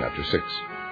Chapter 6.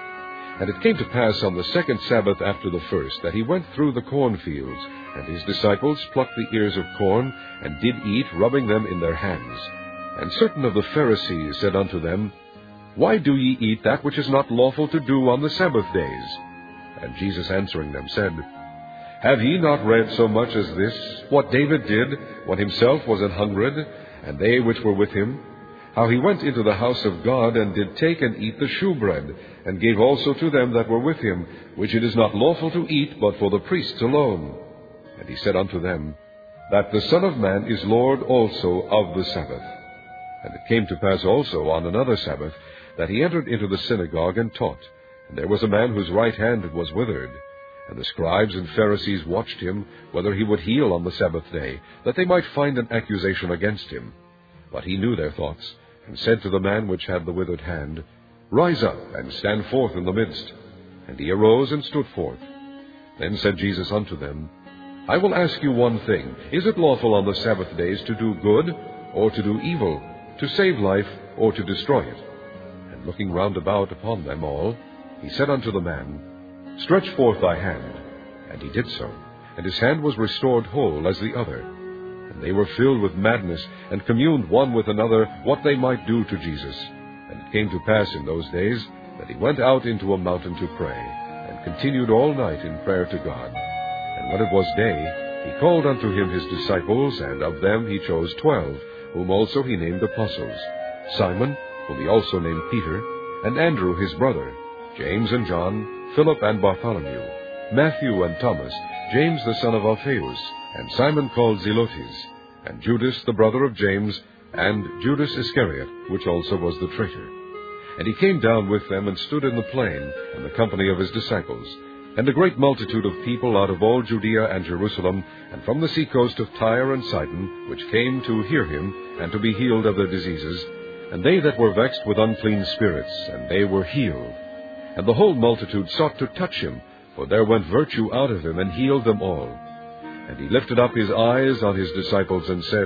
And it came to pass on the second Sabbath after the first, that he went through the cornfields, and his disciples plucked the ears of corn, and did eat, rubbing them in their hands. And certain of the Pharisees said unto them, Why do ye eat that which is not lawful to do on the Sabbath days? And Jesus answering them said, Have ye not read so much as this, what David did, when himself was an hungred, and they which were with him? How he went into the house of God, and did take and eat the shewbread, and gave also to them that were with him, which it is not lawful to eat, but for the priests alone. And he said unto them, That the Son of Man is Lord also of the Sabbath. And it came to pass also on another Sabbath, that he entered into the synagogue and taught. And there was a man whose right hand was withered. And the scribes and Pharisees watched him, whether he would heal on the Sabbath day, that they might find an accusation against him. But he knew their thoughts, and said to the man which had the withered hand, Rise up, and stand forth in the midst. And he arose and stood forth. Then said Jesus unto them, I will ask you one thing. Is it lawful on the Sabbath days to do good, or to do evil, to save life, or to destroy it? And looking round about upon them all, he said unto the man, Stretch forth thy hand. And he did so, and his hand was restored whole as the other. And they were filled with madness, and communed one with another what they might do to Jesus. And it came to pass in those days that he went out into a mountain to pray, and continued all night in prayer to God. And when it was day, he called unto him his disciples, and of them he chose 12, whom also he named apostles, Simon, whom he also named Peter, and Andrew his brother, James and John, Philip and Bartholomew, Matthew and Thomas, James the son of Alphaeus, and Simon called Zelotes, and Judas the brother of James, and Judas Iscariot, which also was the traitor. And he came down with them, and stood in the plain, in the company of his disciples. And a great multitude of people out of all Judea and Jerusalem, and from the sea coast of Tyre and Sidon, which came to hear him, and to be healed of their diseases, and they that were vexed with unclean spirits, and they were healed. And the whole multitude sought to touch him, for there went virtue out of him, and healed them all. And he lifted up his eyes on his disciples, and said,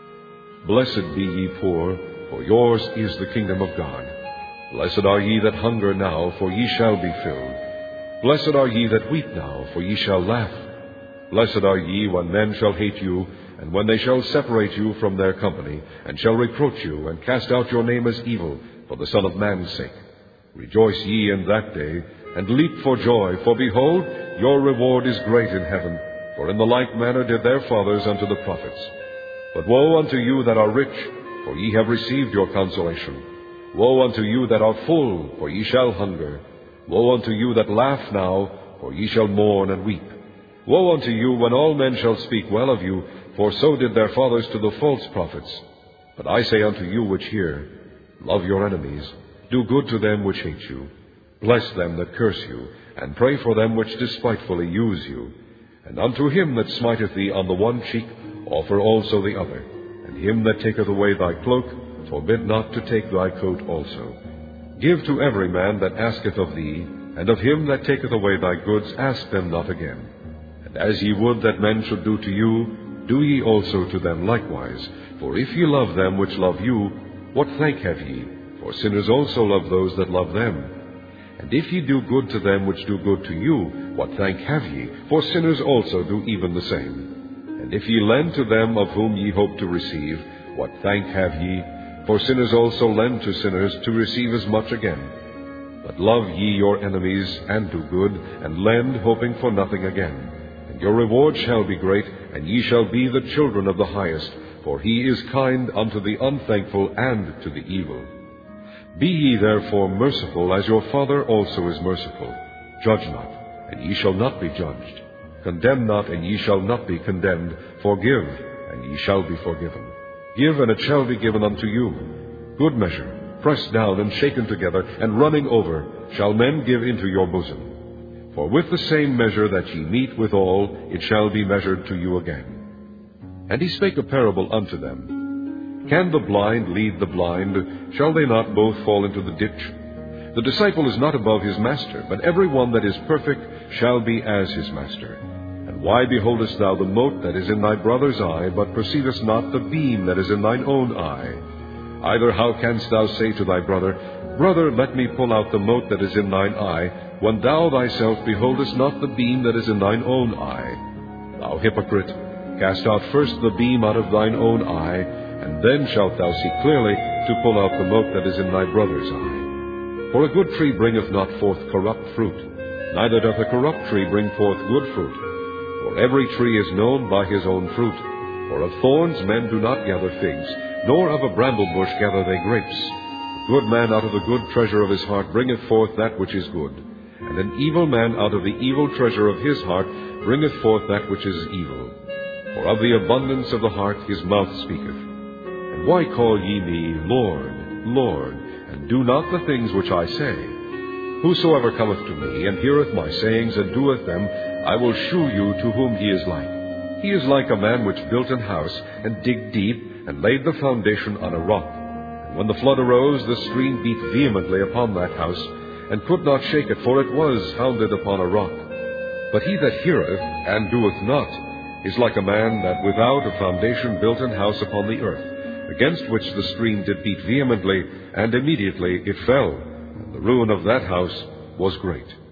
Blessed be ye poor, for yours is the kingdom of God. Blessed are ye that hunger now, for ye shall be filled. Blessed are ye that weep now, for ye shall laugh. Blessed are ye when men shall hate you, and when they shall separate you from their company, and shall reproach you, and cast out your name as evil, for the Son of Man's sake. Rejoice ye in that day, and leap for joy, for behold, your reward is great in heaven. For in the like manner did their fathers unto the prophets. But woe unto you that are rich, for ye have received your consolation. Woe unto you that are full, for ye shall hunger. Woe unto you that laugh now, for ye shall mourn and weep. Woe unto you when all men shall speak well of you, for so did their fathers to the false prophets. But I say unto you which hear, Love your enemies, do good to them which hate you. Bless them that curse you, and pray for them which despitefully use you. And unto him that smiteth thee on the one cheek, offer also the other. And him that taketh away thy cloak, forbid not to take thy coat also. Give to every man that asketh of thee, and of him that taketh away thy goods ask them not again. And as ye would that men should do to you, do ye also to them likewise. For if ye love them which love you, what thank have ye? For sinners also love those that love them. And if ye do good to them which do good to you, what thank have ye? For sinners also do even the same. And if ye lend to them of whom ye hope to receive, what thank have ye? For sinners also lend to sinners to receive as much again. But love ye your enemies, and do good, and lend, hoping for nothing again. And your reward shall be great, and ye shall be the children of the highest, for he is kind unto the unthankful and to the evil. Be ye therefore merciful, as your Father also is merciful. Judge not, and ye shall not be judged. Condemn not, and ye shall not be condemned. Forgive, and ye shall be forgiven. Give, and it shall be given unto you. Good measure, pressed down and shaken together, and running over, shall men give into your bosom. For with the same measure that ye meet withal, it shall be measured to you again. And he spake a parable unto them. Can the blind lead the blind? Shall they not both fall into the ditch? The disciple is not above his master, but every one that is perfect shall be as his master. And why beholdest thou the mote that is in thy brother's eye, but perceivest not the beam that is in thine own eye? Either how canst thou say to thy brother, Brother, let me pull out the mote that is in thine eye, when thou thyself beholdest not the beam that is in thine own eye. Thou hypocrite, cast out first the beam out of thine own eye, and then shalt thou see clearly to pull out the mote that is in thy brother's eye. For a good tree bringeth not forth corrupt fruit, neither doth a corrupt tree bring forth good fruit. For every tree is known by his own fruit. For of thorns men do not gather figs, nor of a bramble bush gather they grapes. A good man out of the good treasure of his heart bringeth forth that which is good, and an evil man out of the evil treasure of his heart bringeth forth that which is evil. For of the abundance of the heart his mouth speaketh. And why call ye me Lord, Lord, and do not the things which I say? Whosoever cometh to me, and heareth my sayings, and doeth them, I will shew you to whom he is like. He is like a man which built an house, and digged deep, and laid the foundation on a rock. And when the flood arose, the stream beat vehemently upon that house, and could not shake it, for it was founded upon a rock. But he that heareth, and doeth not, is like a man that without a foundation built an house upon the earth, against which the stream did beat vehemently, and immediately it fell. And the ruin of that house was great.